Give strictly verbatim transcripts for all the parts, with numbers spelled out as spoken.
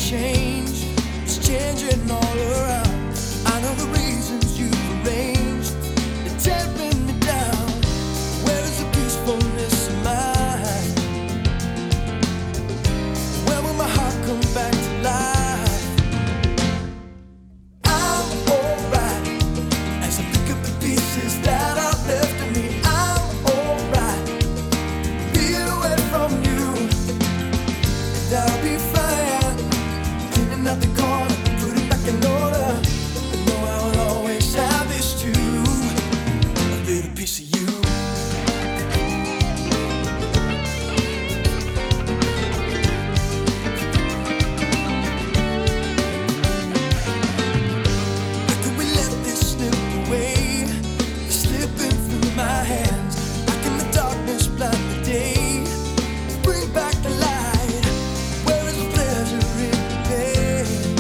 change is changing all around. I know the reasons you've arranged, they're tearing me down. Where is the peacefulness of mine? When will my heart come back to life? I'm alright as I pick up the pieces that are left of me. I'm alright, be away from you, and I'll be fine. Cleaning out the corner, put it back in order. I know I will always have this too, a little piece of you. How could we let this slip away? It's slipping through my hands. Back in the darkness, blind the day. Bring back the light. Where is the pleasure in the pain?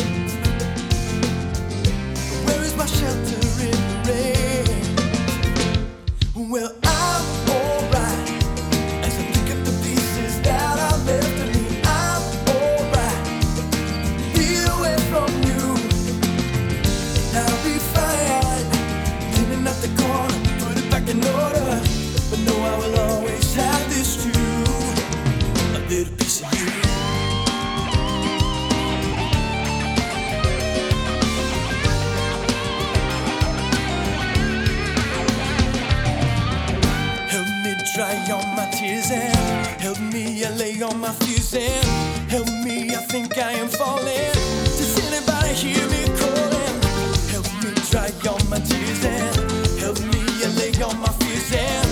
Where is my shelter in the rain? Well, I'm alright as I pick up the pieces that are left of me. I'm alright, be away from you, and I'll be fine. Cleaning up the corner, put it back in order. But no, I will always have this too, a little piece of you. Help me dry all my tears and help me I lay all my fears and help me, I think I am falling. Does anybody hear me calling? Help me dry all my tears and help me I lay all my fears and